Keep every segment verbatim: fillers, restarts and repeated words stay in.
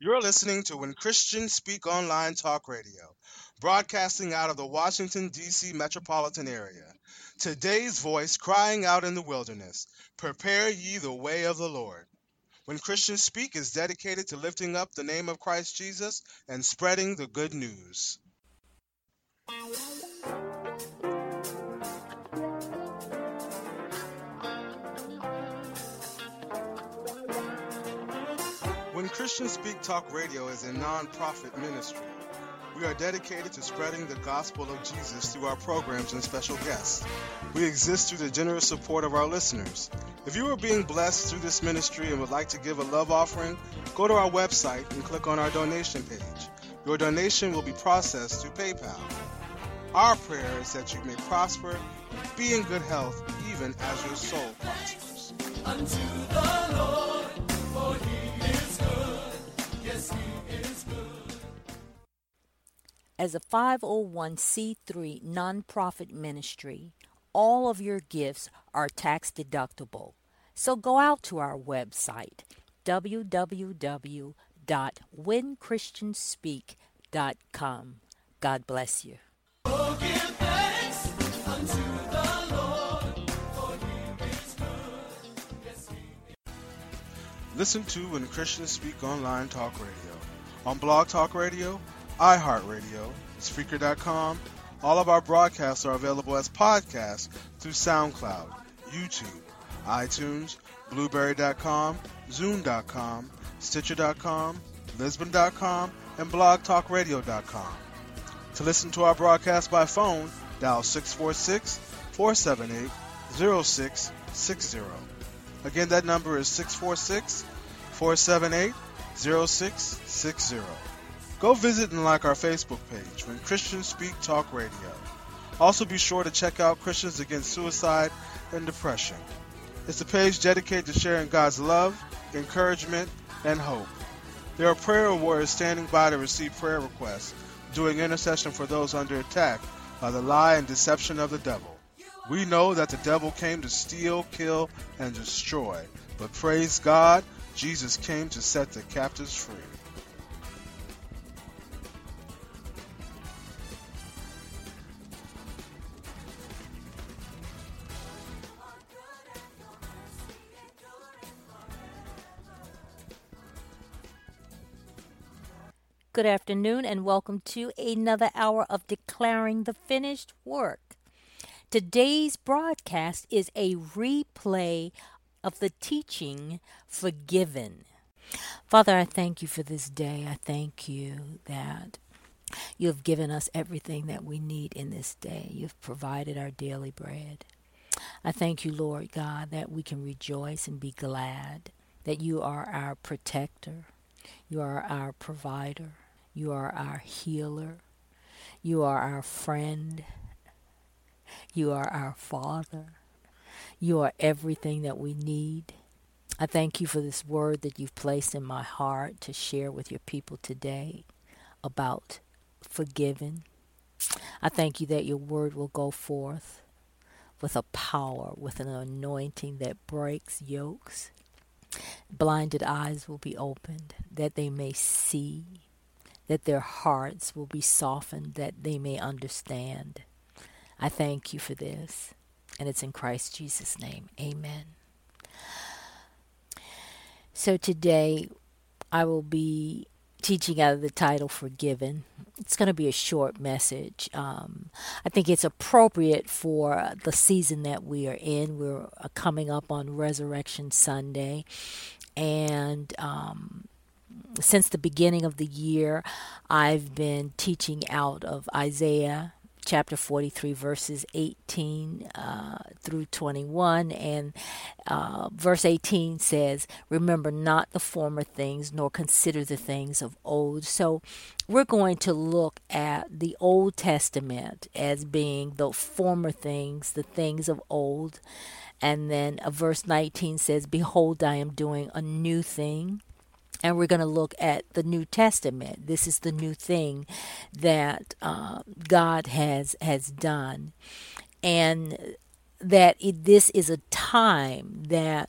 You're listening to When Christians Speak Online Talk Radio, broadcasting out of the Washington, D C metropolitan area. Today's voice crying out in the wilderness, prepare ye the way of the Lord. When Christians Speak is dedicated to lifting up the name of Christ Jesus and spreading the good news. When Christians Speak Talk Radio is a non-profit ministry. We are dedicated to spreading the gospel of Jesus through our programs and special guests. We exist through the generous support of our listeners. If you are being blessed through this ministry and would like to give a love offering, go to our website and click on our donation page. Your donation will be processed through PayPal. Our prayer is that you may prosper and be in good health even as your soul prospers. Unto the Lord, for he is good. Yes, he is good. As a five oh one c three nonprofit ministry, all of your gifts are tax deductible. So go out to our website, w w w dot when christians speak dot com. God bless you. Oh, give thanks unto the Lord, for he is good. Yes, he is. Listen to When Christians Speak Online Talk Radio on Blog Talk Radio, iHeartRadio, Spreaker dot com. All of our broadcasts are available as podcasts through SoundCloud, YouTube, iTunes, Blueberry dot com, Zoom dot com, Stitcher dot com, Lisbon dot com, and Blog Talk Radio dot com. To listen to our broadcast by phone, dial six four six, four seven eight, zero six six zero. Again, that number is six four six, four seven eight, zero six six zero. Go visit and like our Facebook page, When Christians Speak Talk Radio. Also be sure to check out Christians Against Suicide and Depression. It's a page dedicated to sharing God's love, encouragement, and hope. There are prayer warriors standing by to receive prayer requests, doing intercession for those under attack by the lie and deception of the devil. We know that the devil came to steal, kill, and destroy, but praise God, Jesus came to set the captives free. Good afternoon and welcome to another hour of Declaring the Finished Work. Today's broadcast is a replay of the teaching Forgiven. Father, I thank you for this day. I thank you that you have given us everything that we need in this day. You've provided our daily bread. I thank you, Lord God, that we can rejoice and be glad that you are our protector. You are our provider. You are our healer. You are our friend. You are our Father. You are everything that we need. I thank you for this word that you've placed in my heart to share with your people today about forgiving. I thank you that your word will go forth with a power, with an anointing that breaks yokes. Blinded eyes will be opened, that they may see, that their hearts will be softened, that they may understand. I thank you for this, and it's in Christ Jesus' name. Amen. So today, I will be teaching out of the title Forgiven. It's going to be a short message. Um, I think it's appropriate for the season that we are in. We're uh, coming up on Resurrection Sunday, and um, since the beginning of the year, I've been teaching out of Isaiah chapter forty-three, verses eighteen uh, through twenty-one. And uh, verse eighteen says, "Remember not the former things, nor consider the things of old." So we're going to look at the Old Testament as being the former things, the things of old. And then uh, verse nineteen says, "Behold, I am doing a new thing." And we're going to look at the New Testament. This is the new thing that uh, God has has done. And that it, this is a time that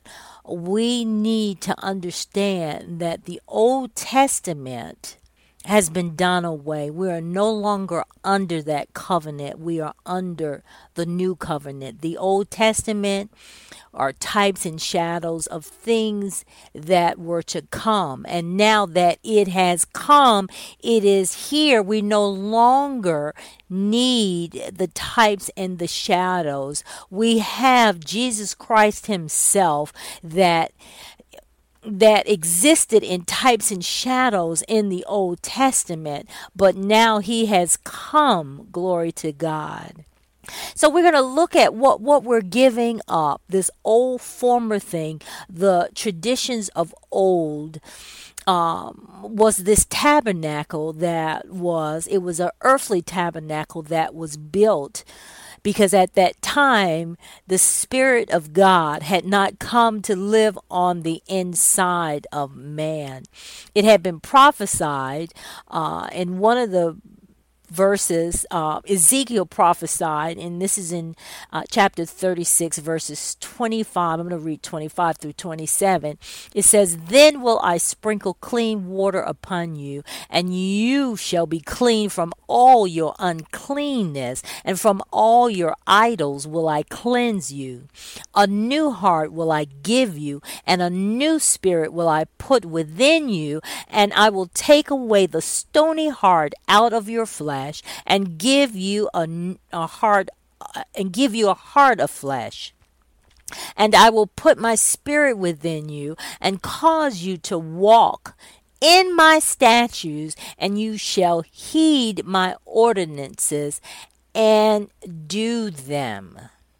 we need to understand that the Old Testament has been done away. We are no longer under that covenant. We are under the new covenant. The Old Testament are types and shadows of things that were to come. And now that it has come, it is here. We no longer need the types and the shadows. We have Jesus Christ himself that that existed in types and shadows in the Old Testament, but now he has come. Glory to God. So we're going to look at what, what we're giving up, this old former thing, the traditions of old. Um, was this tabernacle that was, it was an earthly tabernacle that was built because at that time, the Spirit of God had not come to live on the inside of man. It had been prophesied uh, in one of the verses, uh, Ezekiel prophesied, and this is in uh, chapter thirty-six, verses twenty-five. I'm going to read twenty-five through twenty-seven. It says, "Then will I sprinkle clean water upon you, and you shall be clean from all your uncleanness, and from all your idols will I cleanse you. A new heart will I give you, and a new spirit will I put within you, and I will take away the stony heart out of your flesh, and give you a, a heart uh, and give you a heart of flesh. And I will put my spirit within you and cause you to walk in my statutes, and you shall heed my ordinances and do them."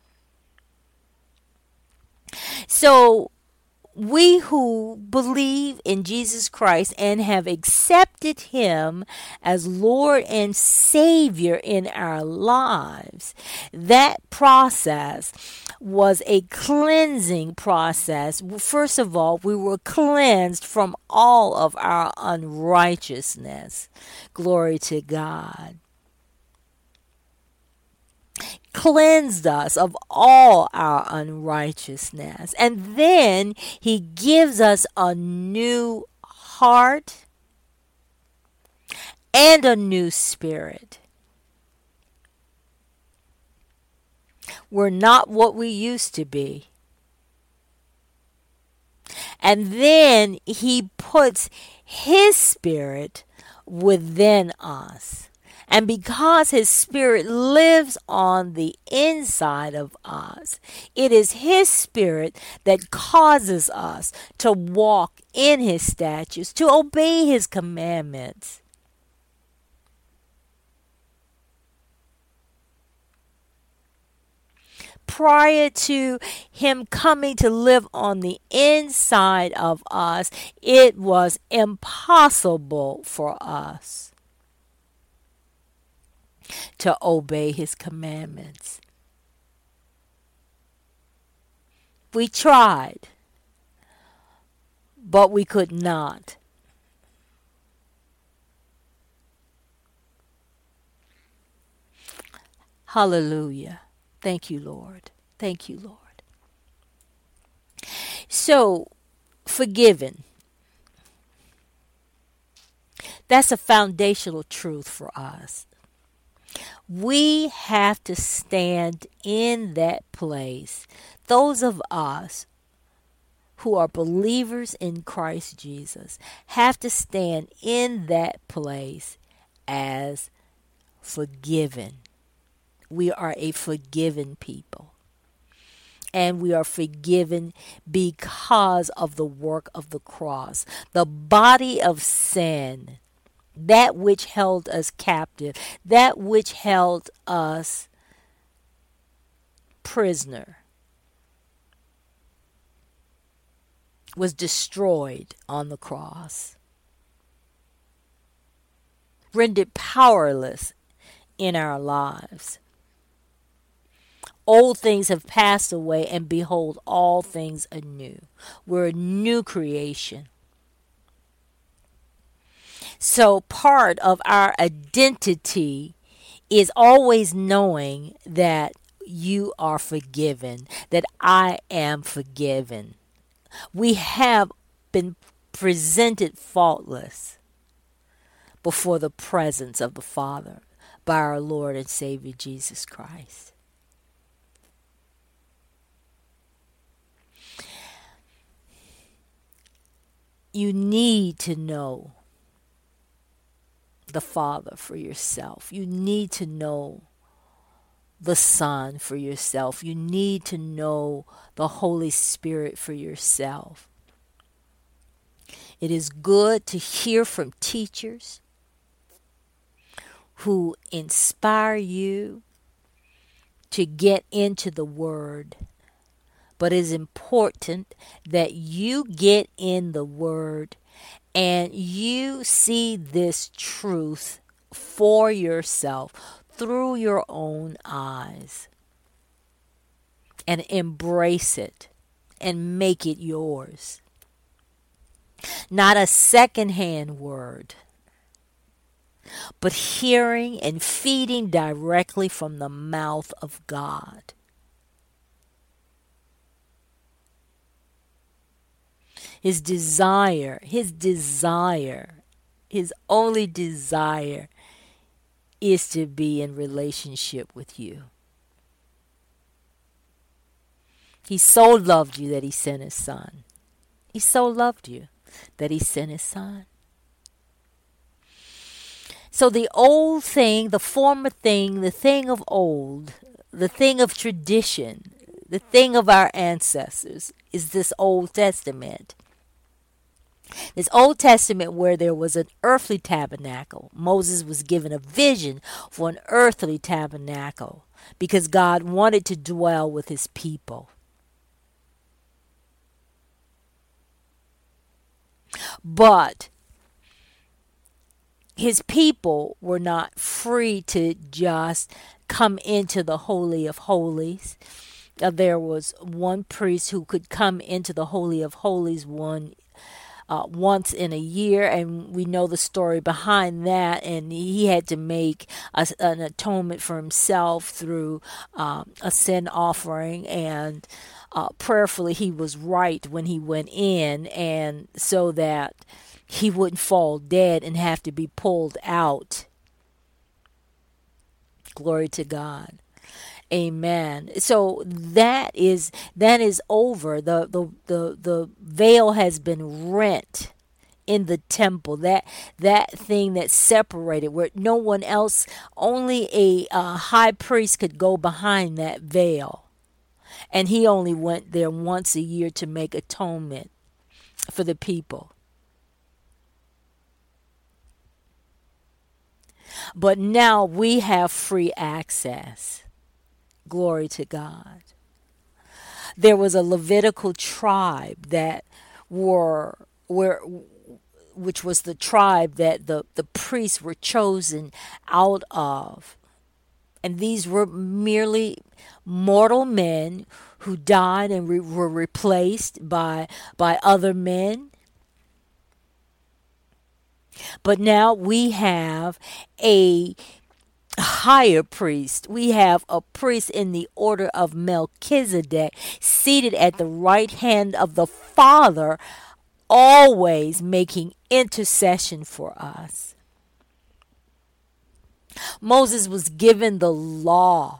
So we who believe in Jesus Christ and have accepted him as Lord and Savior in our lives, that process was a cleansing process. First of all, we were cleansed from all of our unrighteousness. Glory to God. Cleansed us of all our unrighteousness. And then he gives us a new heart and a new spirit. We're not what we used to be. And then he puts his spirit within us. And because his spirit lives on the inside of us, it is his spirit that causes us to walk in his statutes, to obey his commandments. Prior to him coming to live on the inside of us, it was impossible for us to obey his commandments. We tried, but we could not. Hallelujah. Thank you, Lord. Thank you, Lord. So, forgiven. That's a foundational truth for us. We have to stand in that place. Those of us who are believers in Christ Jesus have to stand in that place as forgiven. We are a forgiven people. And we are forgiven because of the work of the cross. The body of sin, that which held us captive, that which held us prisoner, was destroyed on the cross, rendered powerless in our lives. Old things have passed away, and behold, all things are new. We're a new creation. So part of our identity is always knowing that you are forgiven, that I am forgiven. We have been presented faultless before the presence of the Father by our Lord and Savior Jesus Christ. You need to know the Father for yourself. You need to know the Son for yourself. You need to know the Holy Spirit for yourself. It is good to hear from teachers who inspire you to get into the Word. But it's important that you get in the Word and you see this truth for yourself through your own eyes and embrace it and make it yours. Not a secondhand word, but hearing and feeding directly from the mouth of God. His desire, his desire, his only desire is to be in relationship with you. He so loved you that he sent his son. He so loved you that he sent his son. So the old thing, the former thing, the thing of old, the thing of tradition, the thing of our ancestors is this Old Testament. This Old Testament where there was an earthly tabernacle. Moses was given a vision for an earthly tabernacle because God wanted to dwell with his people. But his people were not free to just come into the Holy of Holies. Uh, there was one priest who could come into the Holy of Holies one uh, once in a year, and we know the story behind that. And he had to make a, an atonement for himself through um, a sin offering, and uh, prayerfully he was right when he went in, and so that he wouldn't fall dead and have to be pulled out. Glory to God. Amen. So that is that is over. The the the, the veil has been rent in the temple. That that thing that separated, where no one else, only a uh, high priest could go behind that veil. And he only went there once a year to make atonement for the people. But now we have free access. Glory to God. There was a Levitical tribe that were where which was the tribe that the, the priests were chosen out of. And these were merely mortal men who died and re- were replaced by by other men. But now we have a higher priest. We have a priest in the order of Melchizedek, seated at the right hand of the Father, always making intercession for us. Moses was given the law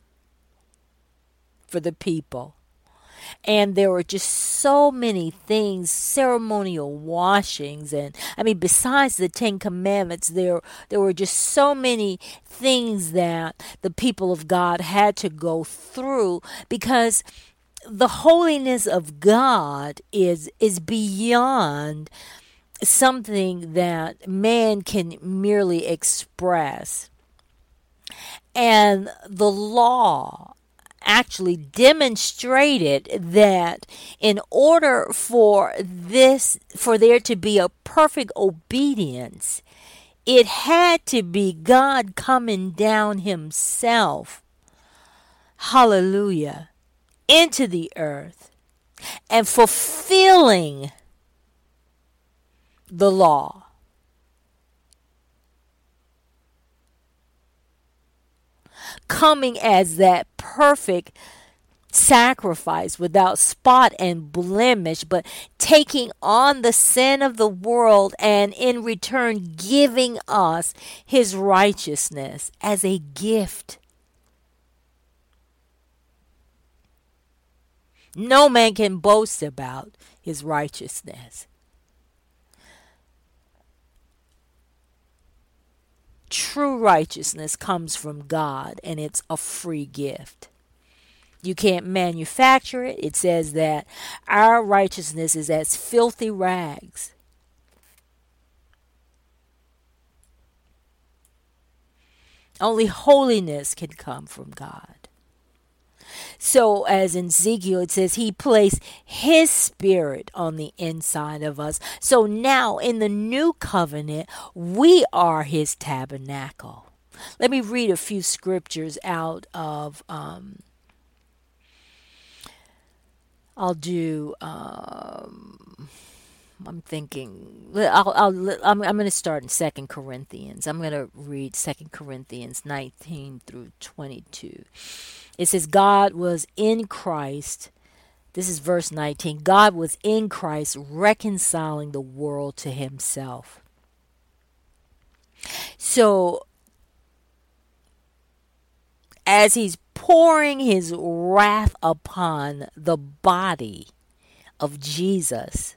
for the people. And there were just so many things, ceremonial washings, and I mean, besides the Ten Commandments, there there were just so many things that the people of God had to go through, because the holiness of God is is beyond something that man can merely express. And the law actually demonstrated that in order for this, for there to be a perfect obedience, it had to be God coming down himself, hallelujah, into the earth and fulfilling the law. Coming as that perfect sacrifice without spot and blemish, but taking on the sin of the world and in return giving us his righteousness as a gift. No man can boast about his righteousness. True righteousness comes from God, and it's a free gift. You can't manufacture it. It says that our righteousness is as filthy rags. Only holiness can come from God. So as in Ezekiel, it says he placed his spirit on the inside of us. So now in the new covenant, we are his tabernacle. Let me read a few scriptures out of, um, I'll do, um, I'm thinking, I'll, I'll, I'm, I'm going to start in Second Corinthians. I'm going to read Second Corinthians nineteen through twenty-two. It says, God was in Christ. This is verse nineteen. God was in Christ reconciling the world to himself. So, as he's pouring his wrath upon the body of Jesus,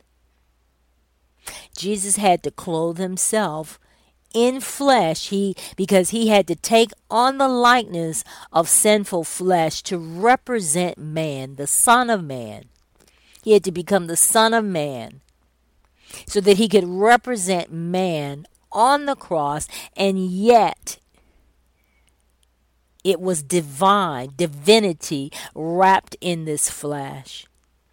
Jesus had to clothe himself in flesh, he because he had to take on the likeness of sinful flesh to represent man, the Son of Man. He had to become the Son of Man so that he could represent man on the cross, and yet it was divine, divinity wrapped in this flesh.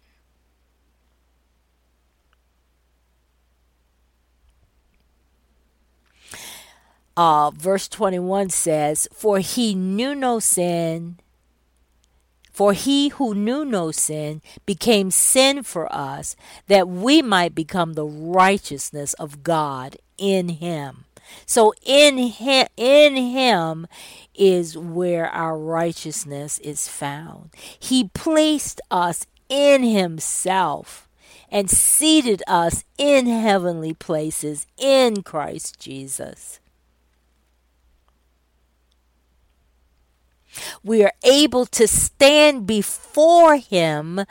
Uh, verse twenty-one says, For he knew no sin, for he who knew no sin became sin for us, that we might become the righteousness of God in him. So in him, in him is where our righteousness is found. He placed us in himself and seated us in heavenly places in Christ Jesus. We are able to stand before him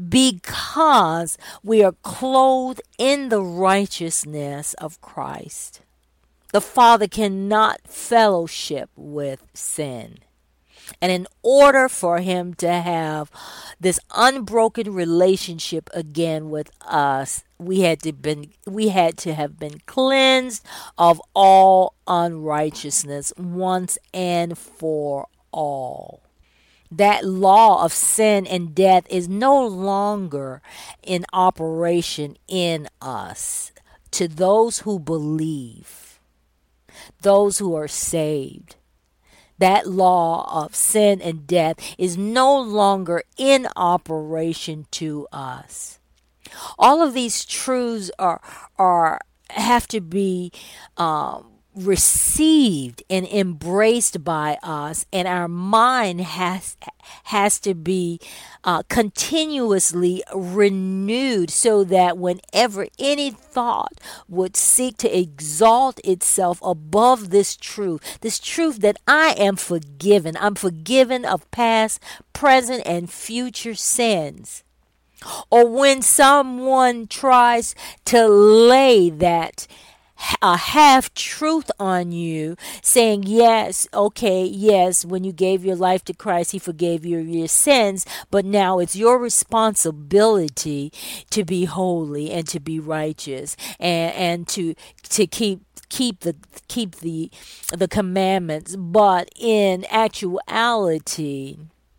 because we are clothed in the righteousness of Christ. The Father cannot fellowship with sin. And in order for him to have this unbroken relationship again with us, we had to been we had to have been cleansed of all unrighteousness once and for all. That law of sin and death is no longer in operation in us. To those who believe, those who are saved, that law of sin and death is no longer in operation to us. All of these truths are are have to be um, received and embraced by us, and our mind has has to be uh, continuously renewed, so that whenever any thought would seek to exalt itself above this truth, this truth that I am forgiven, I'm forgiven of past, present, and future sins. Or when someone tries to lay that a half truth on you, saying, yes, okay, yes, when you gave your life to Christ, he forgave you your sins, but now it's your responsibility to be holy and to be righteous, and, and to to keep keep the keep the the commandments. But in actuality,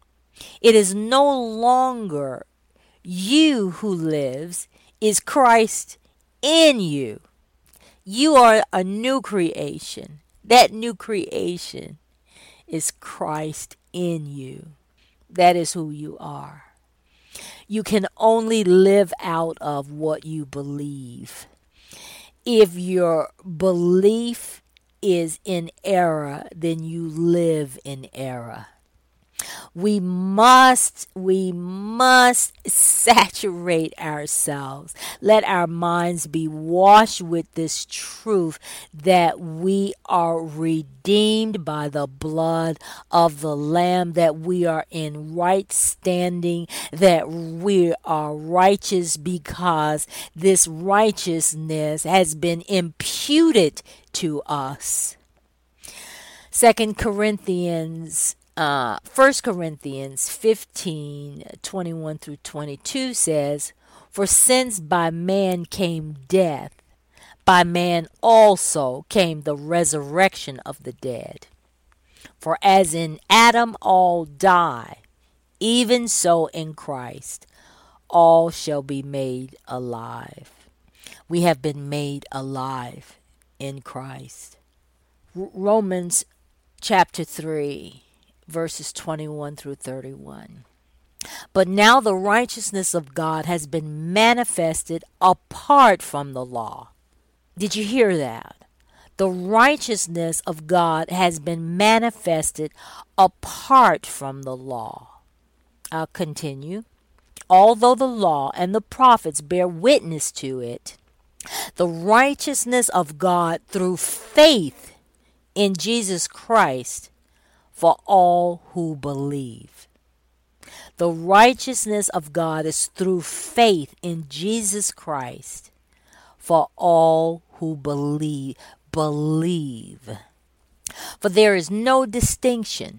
it is no longer you who lives, is Christ in you. You are a new creation. That new creation is Christ in you. That is who you are. You can only live out of what you believe. If your belief is in error, then you live in error. We must, we must saturate ourselves. Let our minds be washed with this truth that we are redeemed by the blood of the Lamb, that we are in right standing, that we are righteous because this righteousness has been imputed to us. Second Corinthians Uh, First Corinthians fifteen, twenty-one through twenty-two says, "For since by man came death, by man also came the resurrection of the dead. For as in Adam all die, even so in Christ all shall be made alive." We have been made alive in Christ. R- Romans chapter three. Verses twenty-one through thirty-one. "But now the righteousness of God has been manifested apart from the law." Did you hear that? The righteousness of God has been manifested apart from the law. I'll continue. "Although the law and the prophets bear witness to it, the righteousness of God through faith in Jesus Christ for all who believe." The righteousness of God is through faith in Jesus Christ for all who believe. Believe. "For there is no distinction,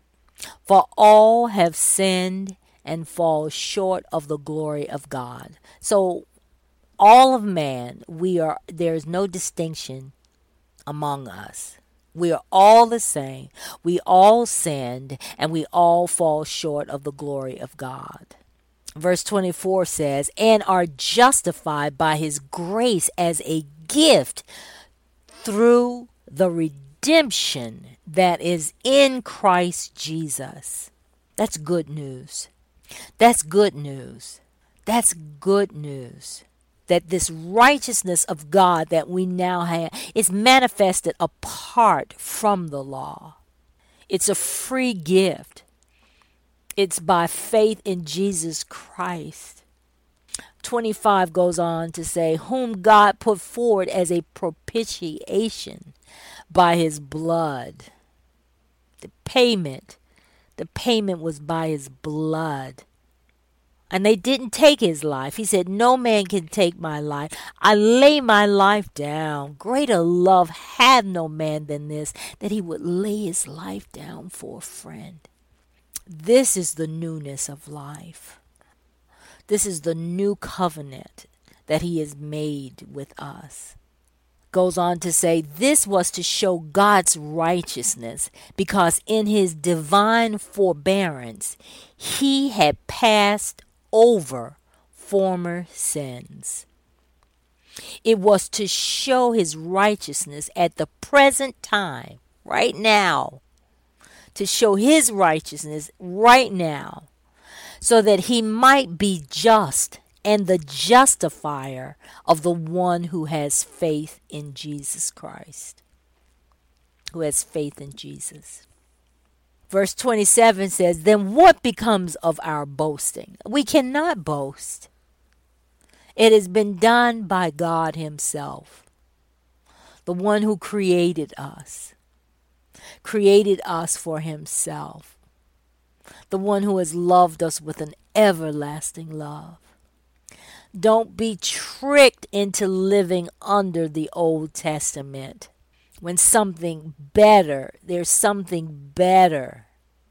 for all have sinned and fall short of the glory of God." So all of man, we are there is no distinction among us. We are all the same. We all sinned and we all fall short of the glory of God. Verse twenty-four says, "And are justified by his grace as a gift through the redemption that is in Christ Jesus." That's good news. That's good news. That's good news. That this righteousness of God that we now have is manifested apart from the law. It's a free gift. It's by faith in Jesus Christ. twenty-five goes on to say, "Whom God put forward as a propitiation by his blood." The payment, the payment was by his blood. And they didn't take his life. He said, "No man can take my life. I lay my life down. Greater love had no man than this, that he would lay his life down for a friend." This is the newness of life. This is the new covenant that he has made with us. Goes on to say, "This was to show God's righteousness, because in his divine forbearance he had passed over former sins." It was to show his righteousness at the present time, right now. To show his righteousness right now, so that he might be just and the justifier of the one who has faith in Jesus Christ. Who has faith in Jesus. Verse twenty-seven says, "Then what becomes of our boasting? We cannot boast. It has been done by God himself, the one who created us, created us for himself, the one who has loved us with an everlasting love. Don't be tricked into living under the Old Testament when something better, there's something better.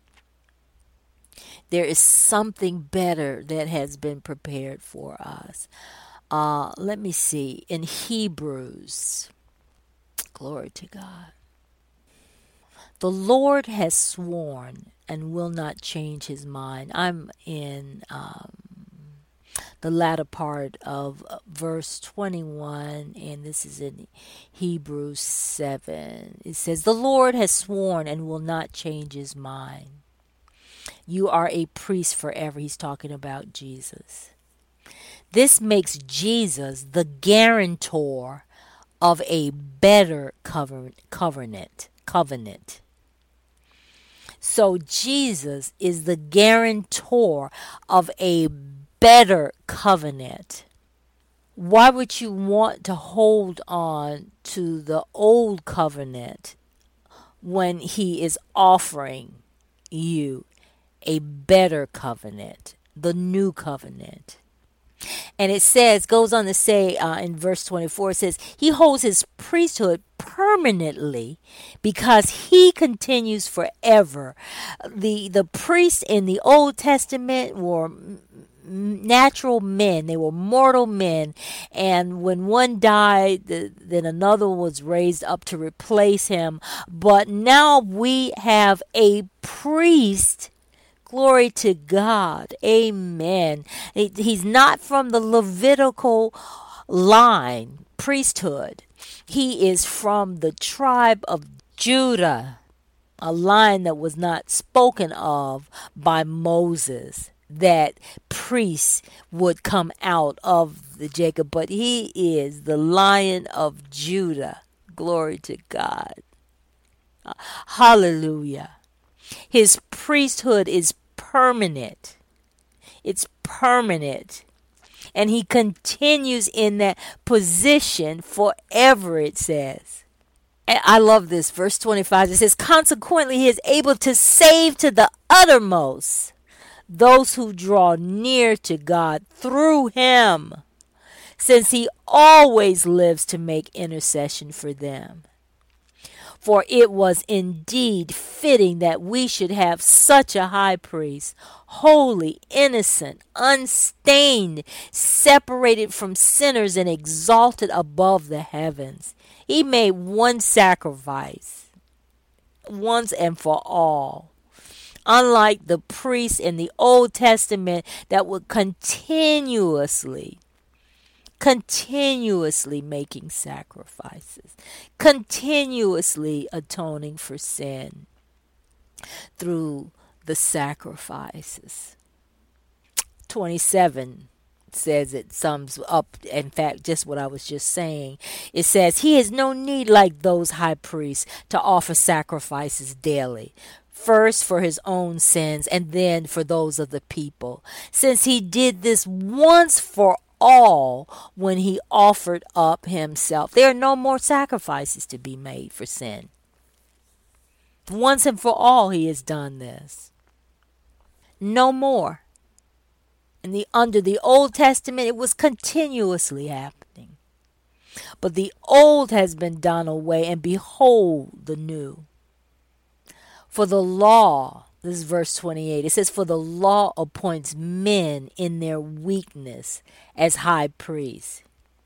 There is something better that has been prepared for us. Uh, let me see. In Hebrews, glory to God. "The Lord has sworn and will not change his mind." I'm in um, the latter part of verse twenty-one, and this is in Hebrews seven. It says, "The Lord has sworn and will not change his mind. You are a priest forever." He's talking about Jesus. This makes Jesus the guarantor of a better covenant. Covenant. Covenant. So Jesus is the guarantor of a better covenant. Why would you want to hold on to the old covenant when he is offering you a better covenant, the new covenant? And it says, goes on to say uh, in verse twenty-four, it says, he holds his priesthood permanently because he continues forever. The, the priests in the Old Testament were natural men. They were mortal men. And when one died, the, then another was raised up to replace him. But now we have a priest. Glory to God. Amen. He, he's not from the Levitical line, priesthood. He is from the tribe of Judah, a line that was not spoken of by Moses, that priests would come out of the Jacob, but he is the Lion of Judah. Glory to God. Hallelujah. His priesthood is permanent. It's permanent. And he continues in that position forever, it says. And I love this. Verse twenty-five, it says, consequently, he is able to save to the uttermost those who draw near to God through him, since he always lives to make intercession for them. For it was indeed fitting that we should have such a high priest, holy, innocent, unstained, separated from sinners and exalted above the heavens. He made one sacrifice, once and for all. Unlike the priests in the Old Testament that would continuously continuously making sacrifices, continuously atoning for sin through the sacrifices. twenty-seven says, it sums up, in fact, just what I was just saying. It says, he has no need like those high priests to offer sacrifices daily, first for his own sins and then for those of the people, since he did this once for all when he offered up himself. There are no more sacrifices to be made for sin. Once and for all he has done this. No more. In the under the Old Testament it was continuously happening. But the old has been done away, and behold the new. For the law, this is verse twenty-eight. It says, for the law appoints men in their weakness as high priests.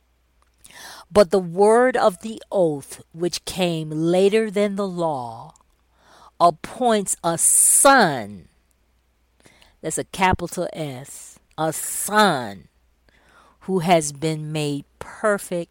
But the word of the oath, which came later than the law, appoints a son. That's a capital S. A son who has been made perfect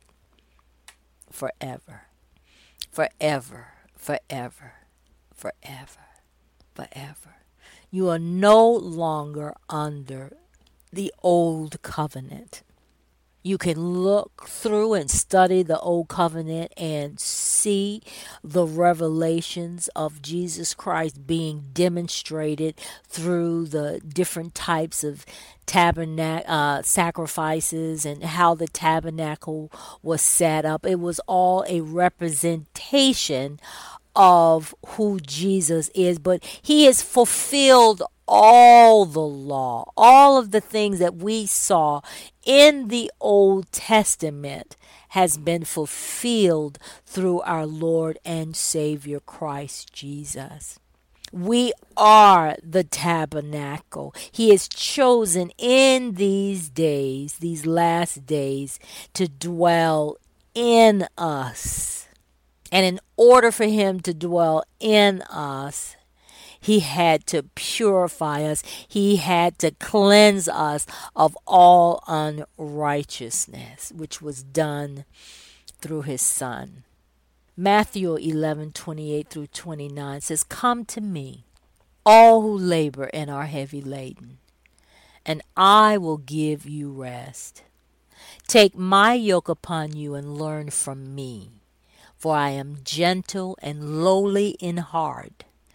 forever. Forever. Forever. Forever. Forever. You are no longer under the old covenant. You can look through and study the old covenant and see the revelations of Jesus Christ being demonstrated through the different types of tabernacle uh, sacrifices and how the tabernacle was set up. It was all a representation of who Jesus is, but he has fulfilled all the law, all of the things that we saw in the Old Testament has been fulfilled through our Lord and Savior Christ Jesus. We are the tabernacle. He is chosen in these days, these last days, to dwell in us. And in order for him to dwell in us, he had to purify us. He had to cleanse us of all unrighteousness, which was done through his Son. Matthew eleven twenty-eight through twenty-nine says, come to me, all who labor and are heavy laden, and I will give you rest. Take my yoke upon you and learn from me, for I am gentle and lowly in heart,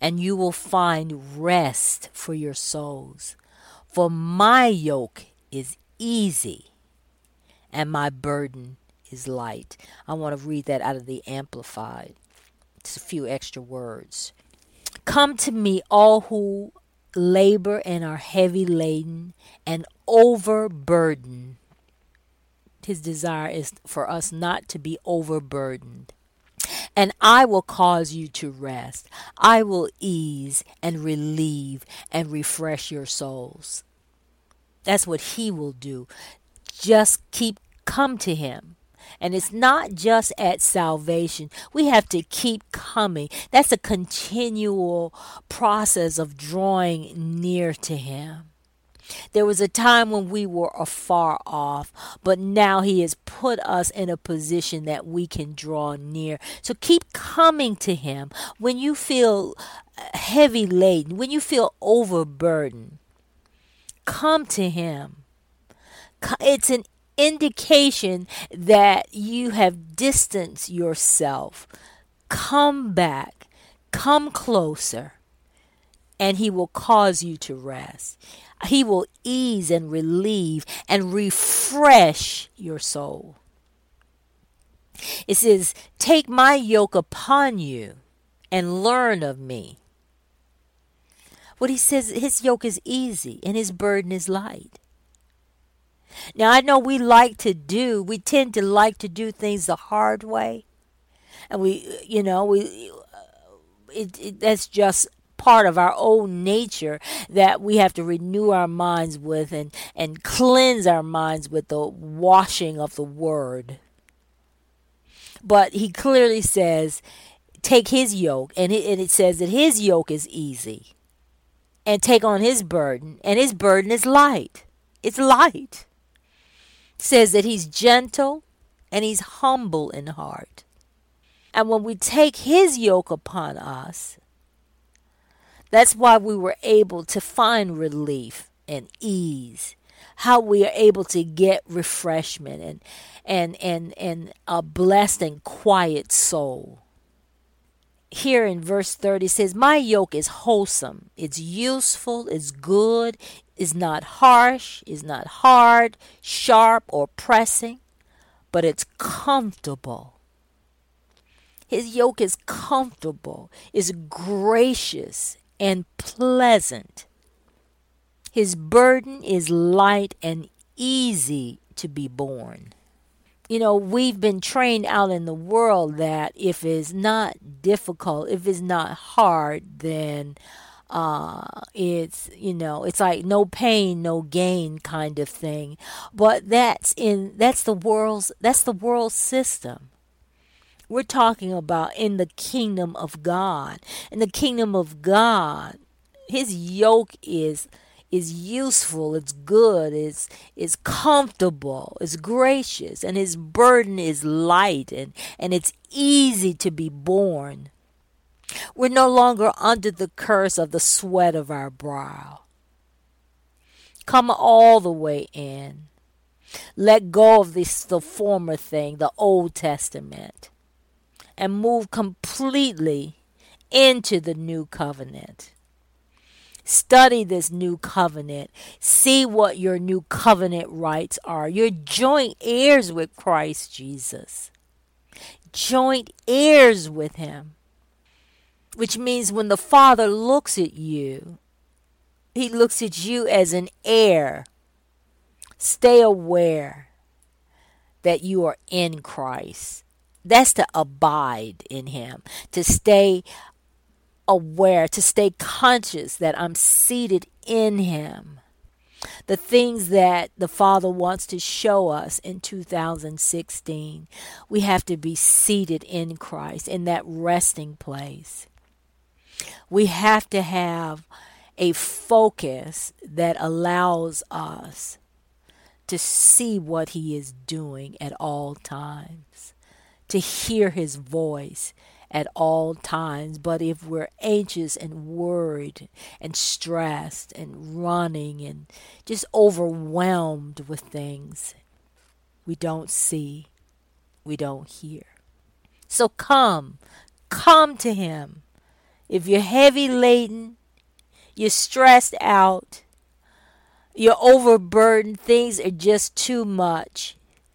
and you will find rest for your souls. For my yoke is easy and my burden is light. I want to read that out of the Amplified. It's a few extra words. Come to me, all who labor and are heavy laden and overburdened. His desire is for us not to be overburdened. And I will cause you to rest. I will ease and relieve and refresh your souls. That's what he will do. Just keep come to him. And it's not just at salvation. We have to keep coming. That's a continual process of drawing near to him. There was a time when we were afar off, but now he has put us in a position that we can draw near. So keep coming to him when you feel heavy laden, when you feel overburdened. Come to him. It's an indication that you have distanced yourself. Come back, come closer, and he will cause you to rest. He will ease and relieve and refresh your soul. It says, take my yoke upon you and learn of me. What he says, his yoke is easy and his burden is light. Now, I know we like to do, we tend to like to do things the hard way. And we, you know, we, it, it, that's just part of our own nature that we have to renew our minds with and, and cleanse our minds with the washing of the word. But he clearly says, take his yoke, and it, and it says that his yoke is easy. And take on his burden, and his burden is light. It's light. It says that he's gentle and he's humble in heart. And when we take his yoke upon us, that's why we were able to find relief and ease. How we are able to get refreshment and and and, and a blessed and quiet soul. Here in verse thirty it says, my yoke is wholesome, it's useful, it's good, it's not harsh, it's not hard, sharp, or pressing, but it's comfortable. His yoke is comfortable, is gracious, and pleasant. His burden is light and easy to be borne. You know, we've been trained out in the world that if it's not difficult, if it's not hard, then uh, it's, you know, it's like no pain, no gain kind of thing. But that's in, that's the world's, that's the world system. We're talking about in the kingdom of God. In the kingdom of God, his yoke is is useful, it's good, it's, it's comfortable, it's gracious, and his burden is light and, and it's easy to be borne. We're no longer under the curse of the sweat of our brow. Come all the way in. Let go of this, the former thing, the Old Testament, and move completely into the new covenant. Study this new covenant. See what your new covenant rights are. You're joint heirs with Christ Jesus. Joint heirs with him. Which means when the Father looks at you, he looks at you as an heir. Stay aware that you are in Christ. That's to abide in him. To stay aware, to stay conscious that I'm seated in him. The things that the Father wants to show us in two thousand sixteen, we have to be seated in Christ, in that resting place. We have to have a focus that allows us to see what he is doing at all times, to hear his voice at all times. But if we're anxious and worried and stressed and running and just overwhelmed with things, we don't see, we don't hear. So come, come to him. If you're heavy laden, you're stressed out, you're overburdened, things are just too much,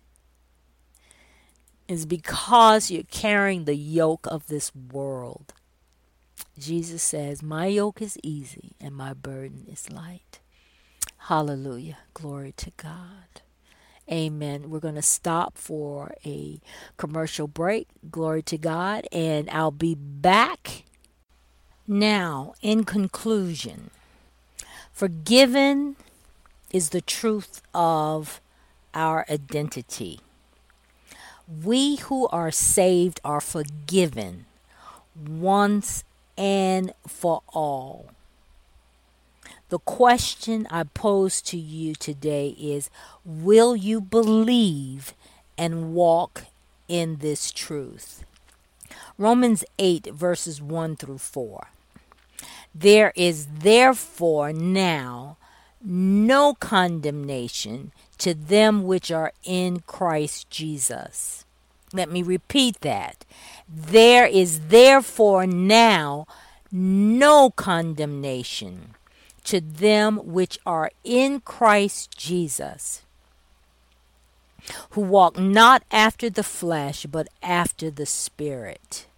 it's because you're carrying the yoke of this world. Jesus says, my yoke is easy and my burden is light. Hallelujah. Glory to God. Amen. We're going to stop for a commercial break. Glory to God. And I'll be back. Now, in conclusion, forgiven is the truth of our identity. We who are saved are forgiven once and for all. The question I pose to you today is, will you believe and walk in this truth? Romans eight verses one through four. There is therefore now no condemnation to them which are in Christ Jesus. Let me repeat that. There is therefore now no condemnation to them which are in Christ Jesus, who walk not after the flesh, but after the Spirit.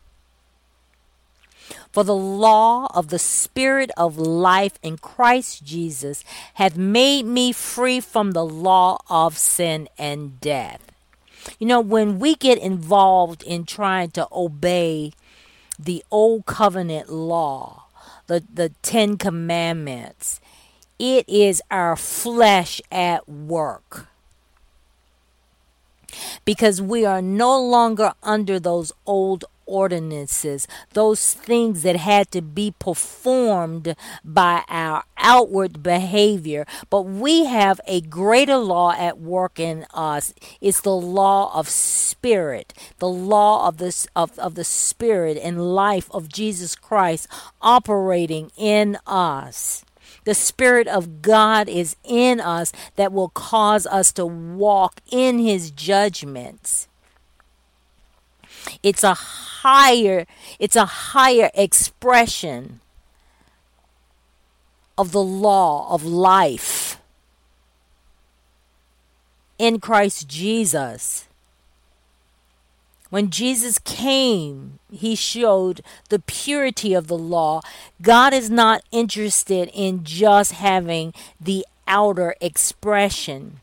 For the law of the Spirit of life in Christ Jesus hath made me free from the law of sin and death. You know, when we get involved in trying to obey the old covenant law, the, the Ten Commandments, it is our flesh at work. Because we are no longer under those old ordinances, those things that had to be performed by our outward behavior. But we have a greater law at work in us. It's the law of spirit, the law of this of, of the Spirit and life of Jesus Christ operating in us. The Spirit of God is in us that will cause us to walk in His judgments. It's a higher, it's a higher expression of the law of life in Christ Jesus. When Jesus came, He showed the purity of the law. God is not interested in just having the outer expression.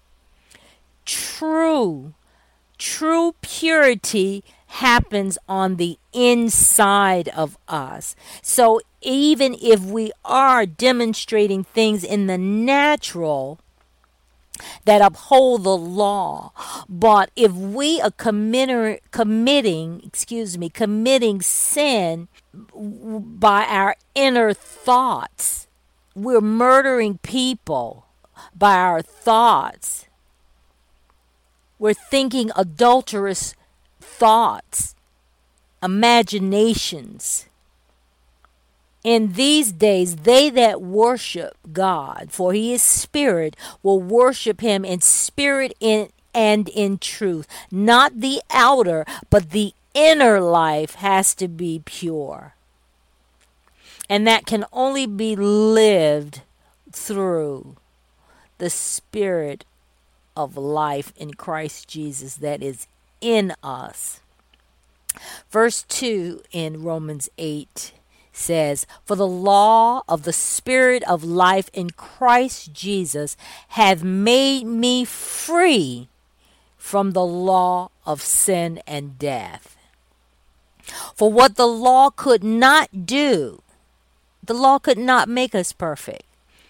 True, true purity happens on the inside of us. So even if we are demonstrating things in the natural that uphold the law, but if we are committing, committing, excuse me, committing sin by our inner thoughts, we're murdering people by our thoughts. We're thinking adulterous thoughts, imaginations. In these days, they that worship God, for He is Spirit, will worship Him in spirit in, and in truth. Not the outer, but the inner life has to be pure. And that can only be lived through the Spirit of life in Christ Jesus that is in us. Verse two in Romans eight says, for the law of the Spirit of life in Christ Jesus hath made me free from the law of sin and death. For what the law could not do, the law could not make us perfect,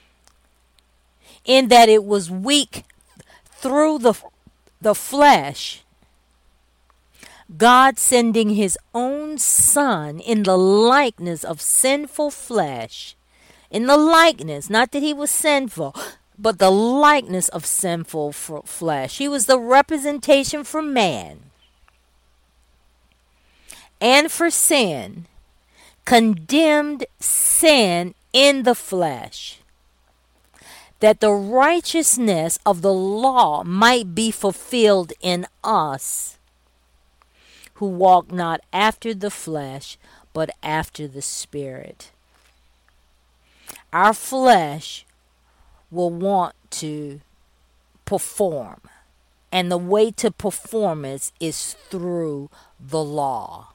in that it was weak through the, the flesh, God sending His own Son in the likeness of sinful flesh, in the likeness, not that He was sinful, but the likeness of sinful f- flesh. He was the representation for man and for sin, condemned sin in the flesh, that the righteousness of the law might be fulfilled in us, who walk not after the flesh, but after the Spirit. Our flesh will want to perform, and the way to performance is through the law.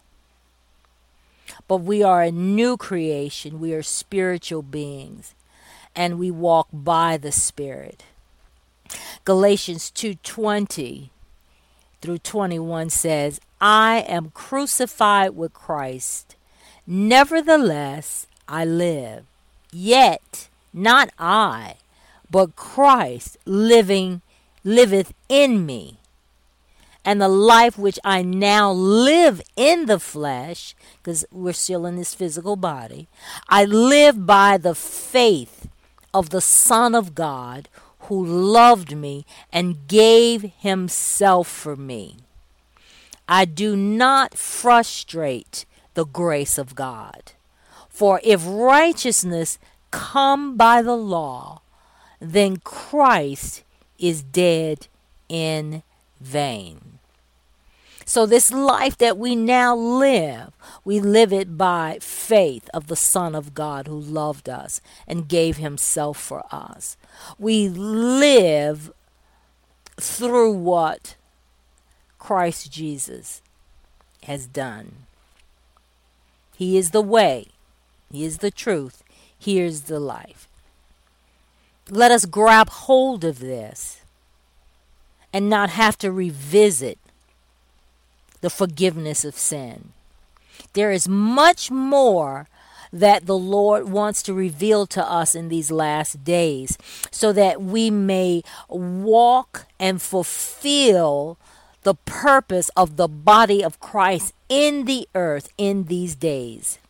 But we are a new creation. We are spiritual beings, and we walk by the Spirit. Galatians two twenty through twenty-one says, I am crucified with Christ. Nevertheless, I live. Yet not I, but Christ living liveth in me. And the life which I now live in the flesh, because we're still in this physical body, I live by the faith of the Son of God, who loved me and gave himself for me. I do not frustrate the grace of God. For if righteousness come by the law, then Christ is dead in vain. So this life that we now live, we live it by faith of the Son of God who loved us and gave himself for us. We live through what Christ Jesus has done. He is the way. He is the truth. He is the life. Let us grab hold of this and not have to revisit the forgiveness of sin. There is much more that the Lord wants to reveal to us in these last days so that we may walk and fulfill the purpose of the body of Christ in the earth in these days.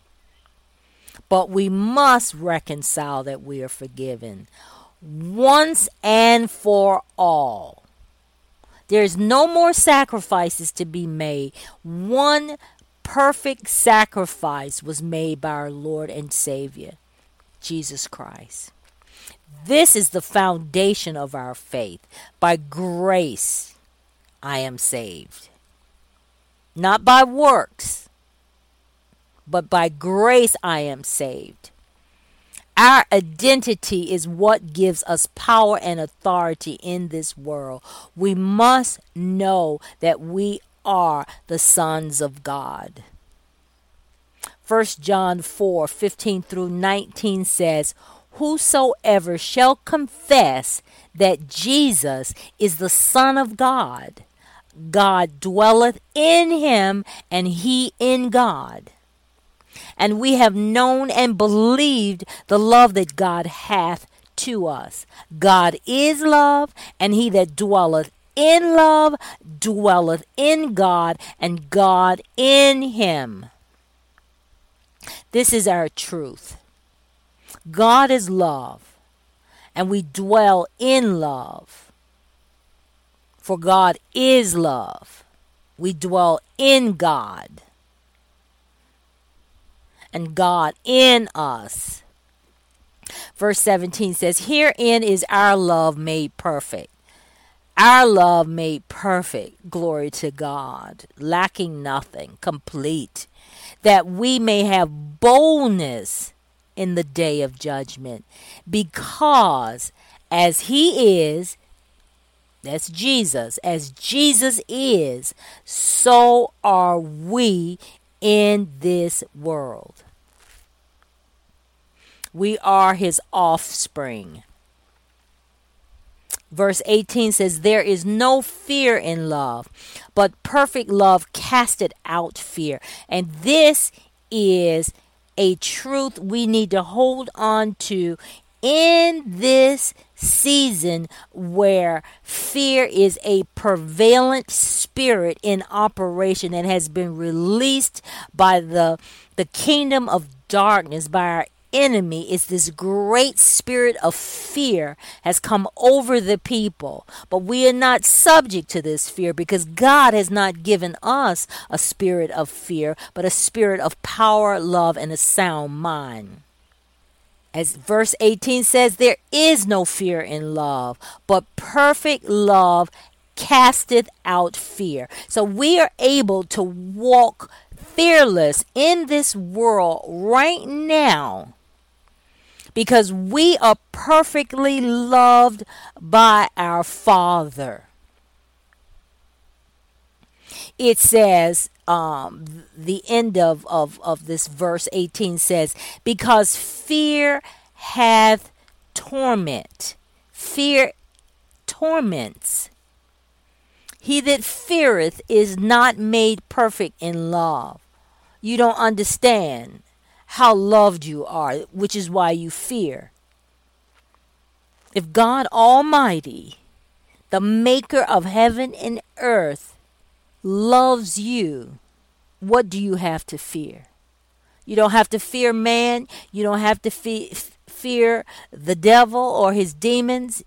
But we must reconcile that we are forgiven once and for all. There's no more sacrifices to be made. One perfect sacrifice was made by our Lord and Savior, Jesus Christ. This is the foundation of our faith. By grace, I am saved. Not by works, but by grace I am saved. Our identity is what gives us power and authority in this world. We must know that we are the sons of God. First John four fifteen through nineteen says, whosoever shall confess that Jesus is the Son of God, God dwelleth in him, and he in God. And we have known and believed the love that God hath to us. God is love, and he that dwelleth in love dwelleth in God, and God in him. This is our truth. God is love, and we dwell in love. For God is love. We dwell in God, and God in us. Verse seventeen says, herein is our love made perfect. Our love made perfect, glory to God, lacking nothing, complete, that we may have boldness in the day of judgment, because as he is, that's Jesus, as Jesus is, so are we in this world. We are his offspring. Verse eighteen says, there is no fear in love, but perfect love casteth out fear. And this is a truth we need to hold on to in this season where fear is a prevalent spirit in operation and has been released by the, the kingdom of darkness, by our enemy. Is this great spirit of fear has come over the people. But we are not subject to this fear, because God has not given us a spirit of fear, but a spirit of power, love, and a sound mind. As verse eighteen says, there is no fear in love, but perfect love casteth out fear. So we are able to walk fearless in this world right now because we are perfectly loved by our Father. It says, um, the end of, of, of this verse eighteen says, because fear hath torment. Fear torments. He that feareth is not made perfect in love. You don't understand how loved you are, which is why you fear. If God Almighty, the maker of heaven and earth, loves you, what do you have to fear? You don't have to fear man. You don't have to fe- fear the devil or his demons.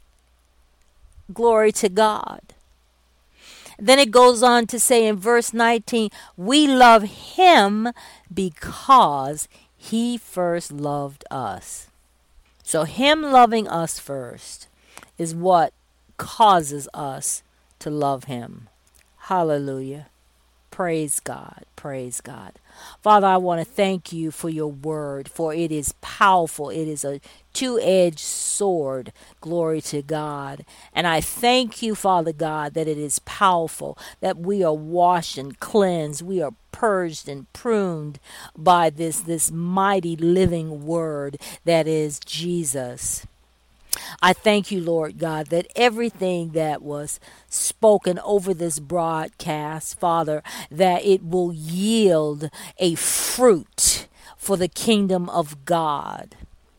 Glory to God. Then it goes on to say in verse nineteen, we love him because he first loved us. So him loving us first is what causes us to love him. Hallelujah. Praise God. Praise God. Father, I want to thank you for your word, for it is powerful. It is a two-edged sword. Glory to God. And I thank you, Father God, that it is powerful, that we are washed and cleansed. We are purged and pruned by this, this mighty living word that is Jesus. I thank you, Lord God, that everything that was spoken over this broadcast, Father, that it will yield a fruit for the kingdom of God,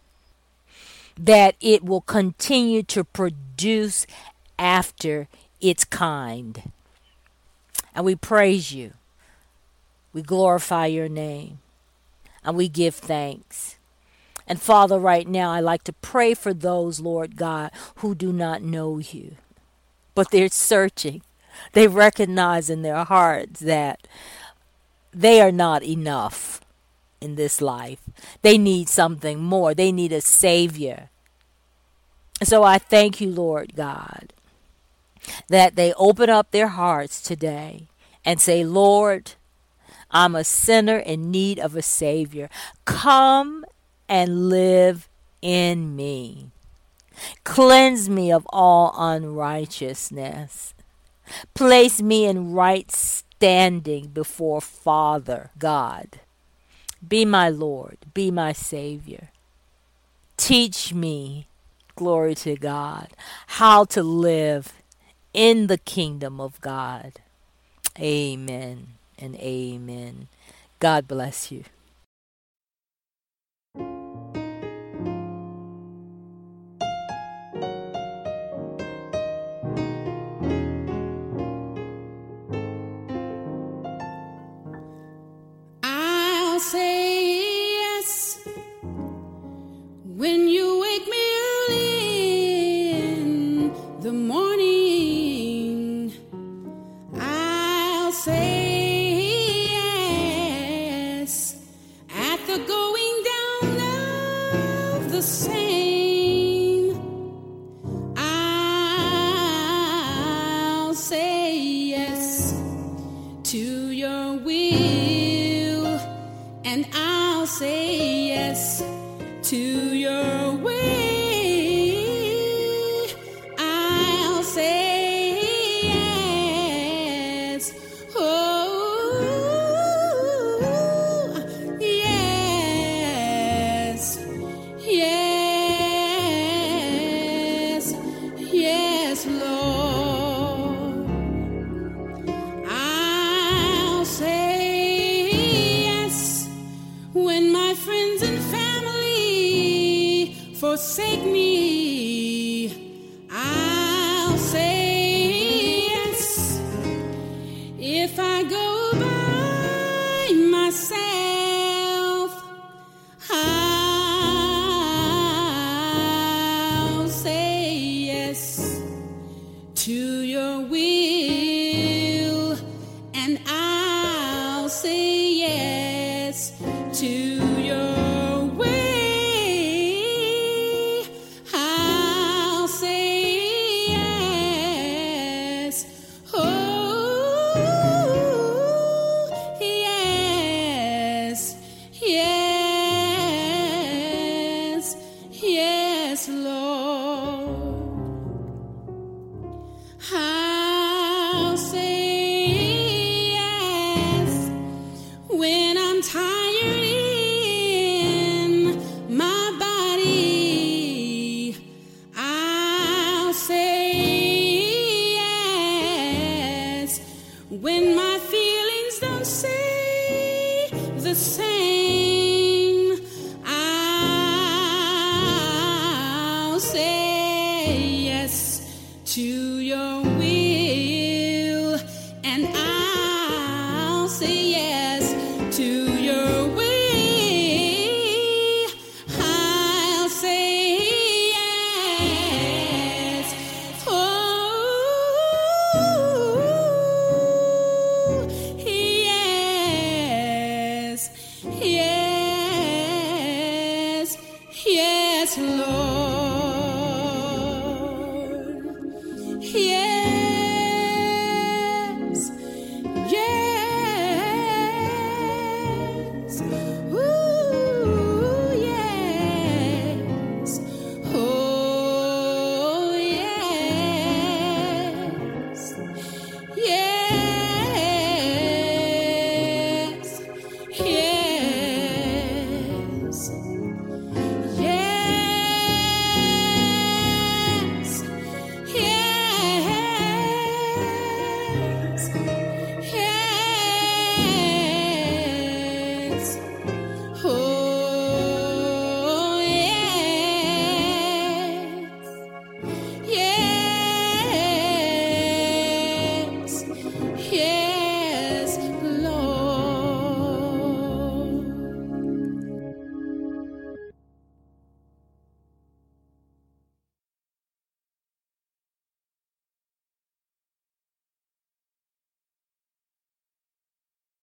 that it will continue to produce after its kind. And we praise you. We glorify your name. And we give thanks. And Father, right now, I like to pray for those, Lord God, who do not know you. But they're searching. They recognize in their hearts that they are not enough in this life. They need something more. They need a Savior. So I thank you, Lord God, that they open up their hearts today and say, Lord, I'm a sinner in need of a Savior. Come and live in me. Cleanse me of all unrighteousness. Place me in right standing before Father God. Be my Lord. Be my Savior. Teach me, glory to God, how to live in the kingdom of God. Amen and amen. God bless you. I'll say yes when you wake me early in the morning. I'll say yes at the going down of the same. I'll say yes to your will, and I'll say yes to your way. I'll say yes. Oh, yes. Yes. Yes, Lord. I'll say yes when my friends and family forsake me. I'll say yes if I go by myself. I'll say yes to your will, and I'll say yes to your way. Lord. I'll say yes when I'm tired in my body. I'll say yes when my feelings don't say the same. I'll say yes to